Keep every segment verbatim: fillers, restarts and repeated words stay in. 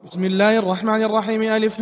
بسم الله الرحمن الرحيم. ألف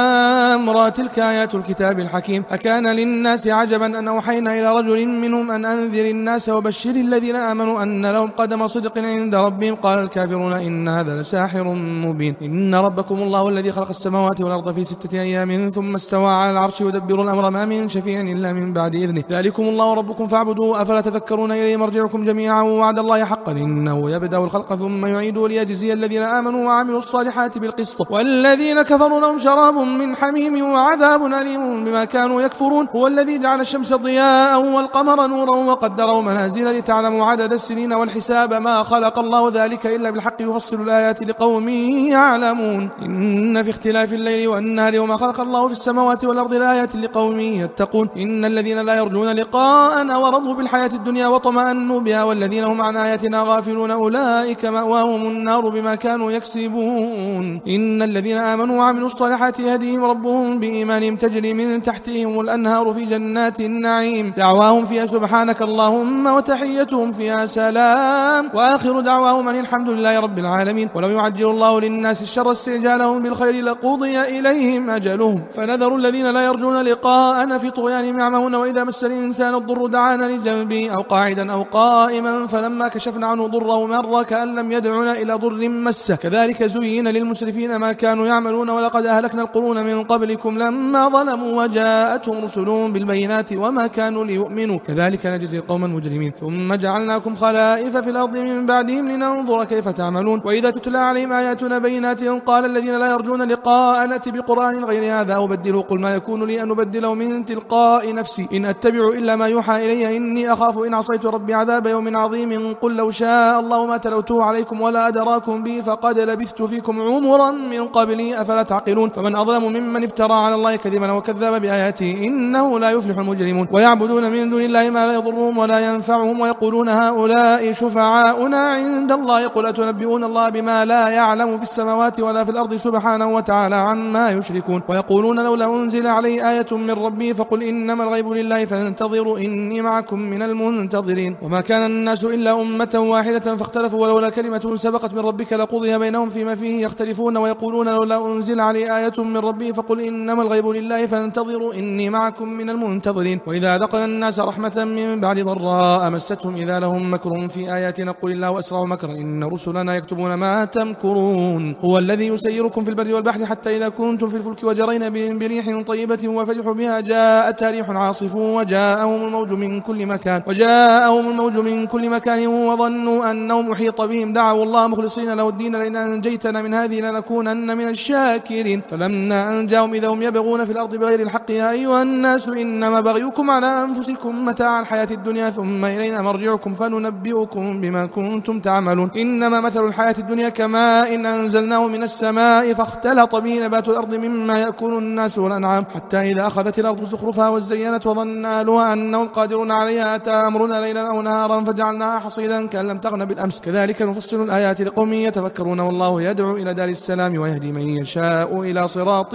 لام را تلك آيات الكتاب الحكيم. أكان للناس عجبا أن أوحينا إلى رجل منهم أن أنذر الناس وبشر الذين آمنوا أن لهم قدم صدق عند ربهم. قال الكافرون إن هذا لساحر مبين. إن ربكم الله الذي خلق السماوات والأرض في ستة أيام ثم استوى على العرش يدبر الأمر ما من شفيع إلا من بعد إذنه ذلكم الله ربكم فاعبدوه أفلا تذكرون. إليه مرجعكم جميعا وعد الله حقا إنه يبدأ الخلق ثم يعيده ليجزي الذين آمنوا وعملوا الصالحات بالقسط والذين كفروا لهم شراب من حميم وعذاب أليم بما كانوا يكفرون. هو الذي جعل الشمس ضياء والقمر نورا وقدره منازل لتعلموا عدد السنين والحساب ما خلق الله ذلك إلا بالحق يفصل الآيات لقوم يعلمون. إن في اختلاف الليل والنهار وما خلق الله في السماوات والأرض لآيات لقوم يتقون. إن الذين لا يرجون لقاءنا ورضوا بالحياة الدنيا وطمأنوا بها والذين هم عن آياتنا غافلون أولئك مأواهم النار بما كانوا يكسبون. إن الذين آمنوا وعملوا الصالحات يهديهم ربهم بإيمانهم تجري من تحتهم الأنهار في جنات النعيم دعواهم فيها سبحانك اللهم وتحيتهم فيها سلام وآخر دعواهم أن الحمد لله رب العالمين. ولو يعجل الله للناس الشر استعجالهم بالخير لقضي إليهم أجلهم فنذر الذين لا يرجون لقاءنا في طغيانهم يعمهون. وإذا مس الإنسان الضر دعانا لجنبه أو قاعدا أو قائما فلما كشفنا عنه ضره مر كأن لم يدعنا إلى ضر مسه كذلك زين للمسرفين ما كانوا يعملون. ولقد أهلكنا القرون من قبلكم لما ظلموا وجاءتهم رسلهم بالبينات وما كانوا ليؤمنوا كذلك نجزي القوم المجرمين. ثم جعلناكم خلائف في الأرض من بعدهم لننظر كيف تعملون. وإذا تتلى عليهم آياتنا بينات قال الذين لا يرجون لقاء نأتي بقرآن غير هذا أبدله قل ما يكون لي أن أبدله من تلقاء نفسي إن أتبع إلا ما يوحى إلي إني أخاف إن عصيت ربي عذاب يوم عظيم. قل لو شاء الله ما تلوته عليكم ولا أدراكم به فقد لبثت فيكم عمرا من قبلي أفلا تعقلون. فمن أظلم ممن افترى على الله كذبا وكذب بآياته إنه لا يفلح المجرمون. ويعبدون من دون الله ما لا يضرهم ولا ينفعهم ويقولون هؤلاء شفعاؤنا عند الله قل أتنبئون الله بما لا يعلم في السماوات ولا في الأرض سبحانه وتعالى عما يشركون. ويقولون لولا أنزل عليه آية من ربي فقل إنما الغيب لله فانتظروا إني معكم من المنتظرين. وما كان الناس إلا أمة واحدة فاختلفوا ولولا كلمة سبقت من ربك لقضي بينهم فيما فيه يختلفون. ويقولون لولا أنزل عليه آية من ربي فقل إنما الغيب لله فانتظروا إني معكم من المنتظرين. وإذا أذقنا الناس رحمة من بعد ضراء مستهم إذا لهم مكر في آياتنا قل الله أسرع مكرا إن رسلنا يكتبون ما تمكرون. هو الذي يسيركم في البر والبحر حتى إذا كنتم في الفلك وجرين بهم بريح طيبة وفرحوا بها جاءتها ريح عاصف وجاءهم الموج من كل مكان وجاءهم الموج من كل مكان وظنوا أنهم أحيط بهم دعوا الله مخلصين له الدين لئن أنجيتنا من هذه لنكونن من الشاكرين. فلما أنجاهم إذا هم يبغون في الأرض بغير الحق يا أيها الناس إنما بغيكم على أنفسكم متاع الحياة الدنيا ثم إلينا مرجعكم فننبئكم بما كنتم تعملون. إنما مثل الحياة الدنيا كماء إن أنزلناه من السماء فاختلط به نبات الأرض مما يأكل الناس والأنعام حتى إذا أخذت الأرض زخرفها وزينت وظن أهلها أنهم قادرون عليها أتى أمرنا ليلا أو نهارا فجعلناها حصيدا كأن لم تغن بالأمس كذلك نفصل الآيات لقوم يتفكرون. والله يدعو إلى دار السلام ويهدي من يشاء إلى صراط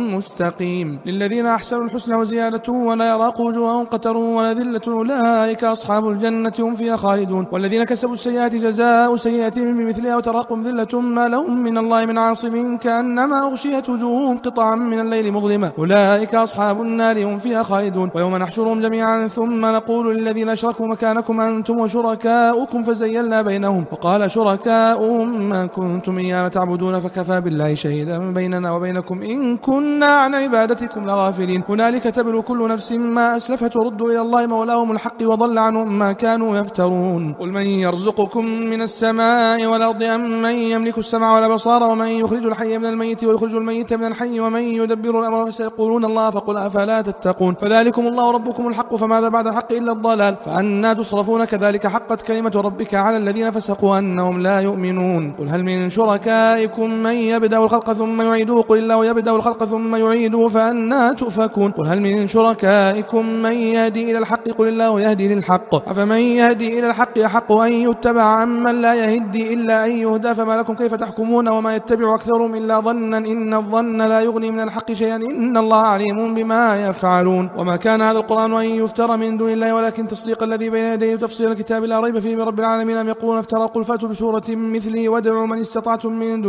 مستقيم. للذين أحسنوا الحسنى وزيادة ولا يراق وجوههم قتر ولا ذلة أولئك أصحاب الجنة هم فيها خالدون. والذين كسبوا السيئات جزاء سيئة بمثلها وتراقم ذلة ما لهم من الله من عاصم كأنما أغشيت وجوههم قطعا من الليل مظلمة أولئك أصحاب النار هم فيها خالدون. ويوم نحشرهم جميعا ثم نقول للذين أشركوا مكانكم أنتم وشركاؤكم فزيلنا بينهم وقال شركاؤهم ما كنتم إيانا تعبدون فكفى بالله شهيدا بيننا وبينكم إن كنا عن عبادتكم لغافلين. هنالك تبلو كل نفس ما أسلفت وردوا إلى الله مولاهم الحق وضل عنهم ما كانوا يفترون. قل من يرزقكم من السماء والأرض أم من يملك السمع والأبصار ومن يخرج الحي من الميت ويخرج الميت من الحي ومن يدبر الأمر فسيقولون الله فقل أفلا تتقون. فذلكم الله ربكم الحق فماذا بعد الحق إلا الضلال فأنا تصرفون. كذلك حقت كلمة ربك على الذين فسقوا أنهم لا يؤمنون. قل هل من شركائكم من يبدأ الخلق ثم يعيده قل الله يبدأ الخلق ثم يعيده فأنا تؤفكون. قل هل من شركائكم من يهدي إلى الحق قل الله يهدي للحق أفمن يهدي إلى الحق أحق أن يتبع أمن لا يهدي إلا أن يهدى فما لكم كيف تحكمون. وما يتبع أكثرهم إلا ظنا إن الظن لا يغني من الحق شيئا إن الله عليم بما يفعلون. وما كان هذا القرآن أن يفترى من دون الله ولكن تصديق الذي بين يديه تفصيل الكتاب لا ريب فيه من رب العالمين. أم يقولون افترى قل فأتوا بسورة مثله وادعوا من استطعتم من دون الله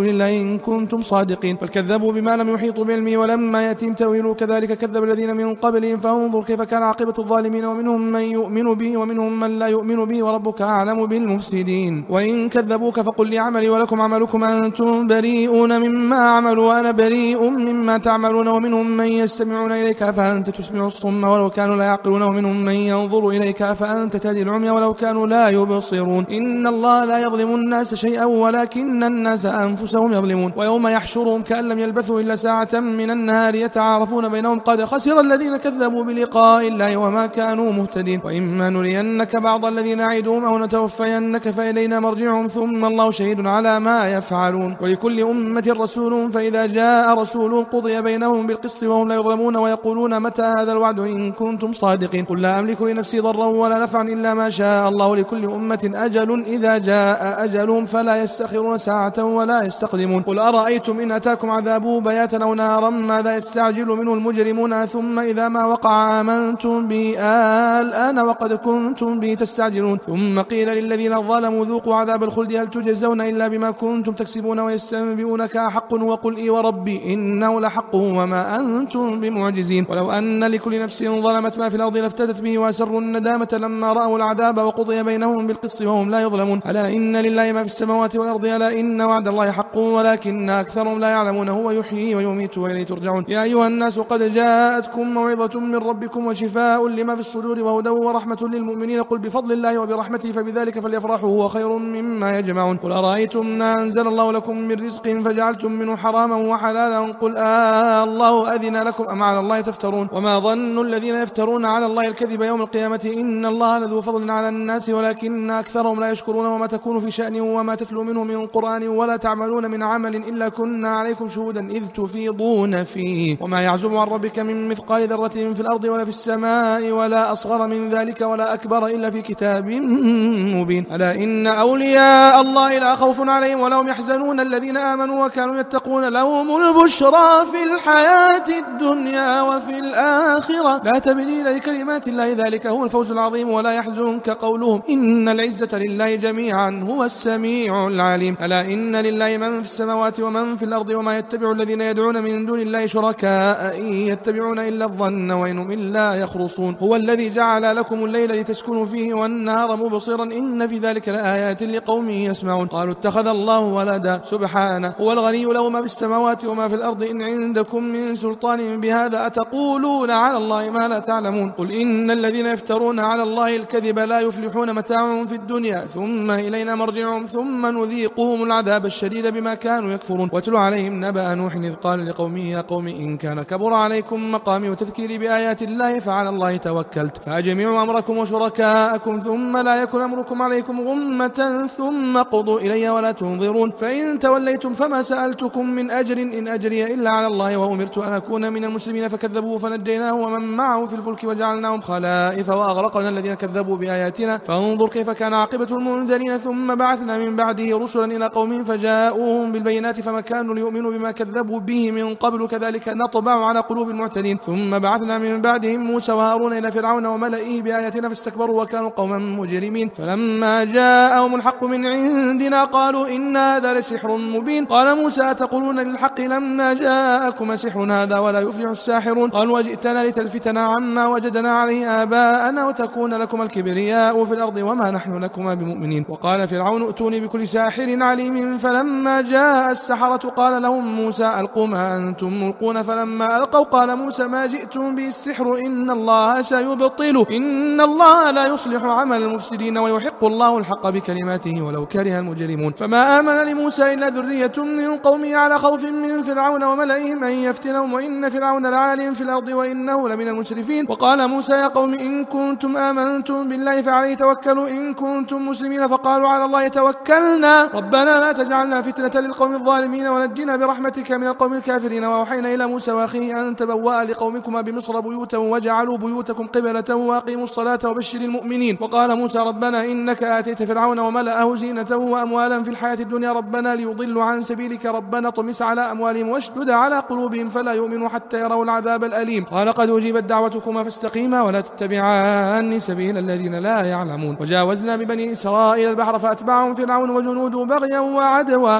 إن كنتم صادقين. بل كذبوا بما لم يحيطوا بعلمه ولما يأتهم تأويله كذلك كذب الذين من قبلهم فانظر كيف كان عاقبة الظالمين. ومنهم من يؤمن به ومنهم من لا يؤمن به وربك أعلم بالمفسدين. وإن كذبوك فقل لي عملي ولكم عملكم أنتم بريئون مما أعمل وأنا بريء مما تعملون. ومنهم من يستمعون إليك فأنت تسمع الصم ولو كانوا لا يعقلون. ومنهم من ينظر إليك فأنت تهدي العمي ولو كانوا لا يبصرون. إن الله لا يظلم الناس شيئا ولكن الناس أنفسهم يظلمون. ويوم يحشرهم كأن لم يلبثوا إلا ساعة من النهار يتعارفون بينهم قد خسر الذين كذبوا بلقاء الله وما كانوا مهتدين. وإما نرينك بعض الذين نعدهم أو نتوفينك فإلينا مرجعهم ثم الله شهيد على ما يفعلون. ولكل أمة رسول فإذا جاء رسول قضي بينهم بالقسط وهم لا يظلمون. ويقولون متى هذا الوعد إن كنتم صادقين. قل لا أملك لنفسي ضرا ولا نفعا إلا ما شاء الله. لكل أمة أجل إذا جاء أجلهم فلا يستأخرون ساعة ولا يستقدمون. قل أرأيتم إن أتاكم عذابه بياتا أو نهارا ماذا يستعجل منه المجرمون ثم إذا ما وقع آمنتم به الآن وقد كنتم به تستعجلون. ثم قيل للذين ظلموا ذوقوا عذاب الخلد هل تجزون إلا بما كنتم تكسبون. ويستنبئونك أحق وقل إي وربي إنه لحق وما أنتم بمعجزين. ولو أن لكل نفس ظلمت ما في الأرض لافتدت به وأسروا الندامة لما رأوا العذاب وقضي بينهم بالقسط وهم لا يظلمون. ألا إن لله ما في السماوات والأرض ألا إن وعد الله حق ولكن أكثرهم لا يعلمون. هو يحيي ويميت وإليه ترجعون. يا أيها الناس قد جاءتكم موعظة من ربكم وشفاء لما في الصدور وهدى ورحمة للمؤمنين. قل بفضل الله وبرحمته فبذلك فليفرحوا هو خير مما يجمعون. قل أرأيتم ما أنزل الله لكم من رزق فجعلتم منه حراما وحلالا قل آه الله أذن لكم أم على الله تفترون. وما ظن الذين يفترون على الله الكذب يوم القيامة إن الله لذو فضل على الناس ولكن أكثرهم لا يشكرون. وما تكون في شأن وما تتلو منه من قرآن ولا تعملون من عمل إلا كنا عليكم شهودا إذ تفيضون فيه. وما يعزب عن ربك من مثقال ذرة في الأرض ولا في السماء ولا أصغر من ذلك ولا أكبر إلا في كتاب مبين. ألا إن أولياء الله لا خوف عليهم ولا هم يحزنون الذين آمنوا وكانوا يتقون لهم البشرى في الحياة الدنيا وفي الآخرة لا تبديل لكلمات الله ذلك هو الفوز العظيم. ولا يحزنك قولهم إن العزة لله جميعا هو السميع العليم. ألا إن لله من في السماوات ومن في الأرض وما يتبع الذين يدعون من دون الله شركاء إن يتبعون إلا الظن وإنهم إلا يخرصون. هو الذي جعل لكم الليل لتسكنوا فيه والنهار مبصرا إن في ذلك لآيات لقوم يسمعون. قالوا اتخذ الله ولدا سبحانه هو الغني له ما في السماوات وما في الأرض إن عندكم من سلطان بهذا أتقولون على الله ما لا تعلمون. قل إن الذين يفترون على الله الكذب لا يفلحون متاع في الدنيا ثم إلينا مرجعهم ثم نذيقهم العذاب الشديد بما كانوا يكفرون. واتل عليهم نبأ نوح إذ قال لقومه يا قوم إن كان كبر عليكم مقامي وتذكيري بآيات الله فعلى الله توكلت فأجمعوا أمركم وشركاءكم ثم لا يكن أمركم عليكم غمة ثم قضوا إلي ولا تنظرون. فإن توليتم فما سألتكم من أجر إن أجري إلا على الله وأمرت أن أكون من المسلمين. فكذبوه فنجيناه ومن معه في الفلك وجعلناهم خلائف وأغرقنا الذين كذبوا بآياتنا فانظر كيف كان عاقبة المنذرين. ثم بعثنا من بعده رسلا إلى قومهم فجاءوهم بالبينات فما كانوا ليؤمنوا بما كذبوا به من قبل كذلك نطبع على قلوب المعتدين. ثم بعثنا من بعدهم موسى وهارون إلى فرعون وملئه بآياتنا فاستكبروا وكانوا قوما مجرمين. فلما جاءهم الحق من عندنا قالوا إن هذا لسحر مبين. قال موسى أتقولون للحق لما جاءكم سحر هذا ولا يفلح الساحرون. قالوا وجئتنا لتلفتنا عما وجدنا عليه آباءنا وتكون لكم الكبرياء في الأرض وما نحن لكما بمؤمنين. وقال فرعون ائتوني بكل ساحر عليم. فلما جاء السحرة قال لهم موسى ألقوا ما أنتم ملقون. فلما ألقوا قال موسى ما جئتم به السحر إن الله سيبطله إن الله لا يصلح عمل المفسدين ويحق الله الحق بكلماته ولو كره المجرمون. فما آمن لموسى إلا ذرية من قومه على خوف من فرعون وملئهم أن يفتنهم وإن فرعون لعال في الأرض وإنه لمن المسرفين. وقال موسى يا قوم إن كنتم آمنتم بالله فعليه توكلوا إن كنتم مسلمين. فقالوا على الله توكلنا ربنا لا تجعلنا فتنة للقوم الظالمين ونجنا برحمتك من القوم الكافرين. وأوحينا إلى موسى وأخيه أن تبوأ لقومكما بمصر بيوتا وجعلوا بيوتكم قبلة وأقيموا الصلاة وبشر المؤمنين. وقال موسى ربنا إنك آتيت فرعون وملأه زينة وأموالا في الحياة الدنيا ربنا ليضلوا عن سبيلك ربنا طمس على أموالهم واشدد على قلوبهم فلا يؤمنوا حتى يروا العذاب الأليم. قال قد أجيبت دعوتكما فاستقيما ولا تتبعان سبيل الذين لا يعلمون. وجاوزنا ببني إسرائيل البحر فأتبعهم فرعون وجنوده بغيا وعدوا حتى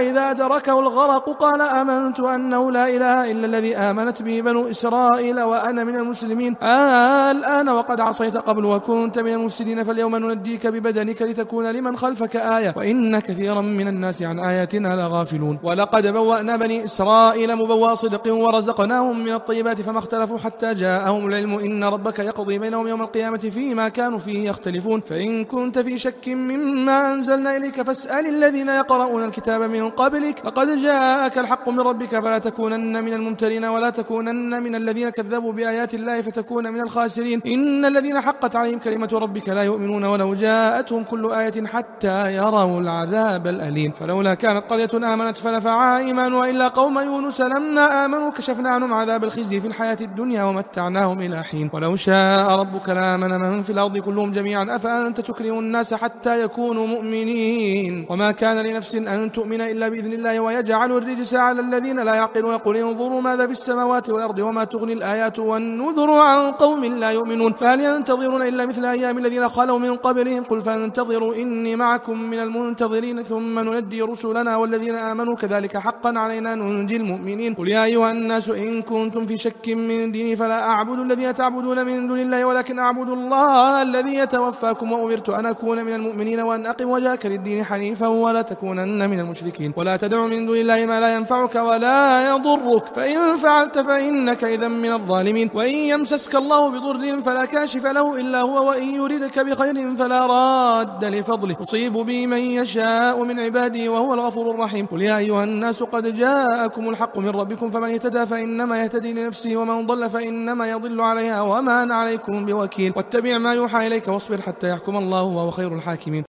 إذا أدركه الغرق قال آمنت أنه لا إله إلا الذي آمنت به بنو إسرائيل وأنا من المسلمين. الآن وقد عصيت قبل وكنت من المفسدين فاليوم ننجيك ببدنك لتكون لمن خلفك آية وإن كثيرا من الناس عن آياتنا لغافلون. ولقد بوأنا بني إسرائيل مبوأ صدق ورزقناهم من الطيبات فما اختلفوا حتى جاءهم العلم إن ربك يقضي بينهم يوم القيامة فيما كانوا فيه يختلفون. فإن كنت في شك مما أنزلنا إليك فاسأل الذين يقرؤون الكتاب من قبلك لقد جاءك الحق من ربك فلا تكونن من الممترين ولا تكونن من الذين كذبوا بآيات الله فتكون من الخاسرين. إن الذين حقت عليهم كلمة ربك لا يؤمنون ولو جاءتهم كل آية حتى يروا العذاب الأليم. فلولا كانت قرية آمنت فنفعها إيمانها إلا قوم يونس لما آمنوا كشفنا عنهم عذاب الخزي في الحياة الدنيا ومتعناهم إلى حين. ولو شاء ربك لآمن من في الأرض كلهم جميعا أفأنت تكره الناس حتى يكونوا مؤمنين وما كان لنفس أن تؤمن إلا بإذن الله ويجعل الرجس على الذين لا يعقلون. قل انظروا ماذا في السماوات والأرض وما تغني الآيات والنذر عن قوم لا يؤمنون فهل ينتظرون إلا مثل أيام الذين خلوا من قبلهم قل فانتظروا إني معكم من المنتظرين ثم ننجي رسلنا والذين آمنوا كذلك حقا علينا ننجي المؤمنين. قل يا أيها الناس إن كنتم في شك من ديني فلا أعبد الذين تعبدون من دون الله ولكن أعبد الله الذي يتوفاكم وأمرت أن أكون من المؤمنين وأن أقم وجهك للدين حنيفا ولا تكونن من المشركين. ولا تدع من دون الله ما لا ينفعك ولا يضرك فإن فعلت فإنك إذا من الظالمين. وإن يمسسك الله بضر فلا كاشف له إلا هو وإن يردك بخير فلا راد لفضله يصيب به من يشاء من عباده وهو الغفور الرحيم. قل يا أيها الناس قد جاءكم الحق من ربكم فمن اهتدى فإنما يهتدي لنفسه ومن ضل فإنما يضل عليها وما أنا عليكم بوكيل. واتبع ما يوحى إليك واصبر حتى يحكم الله وهو خير الحاكمين.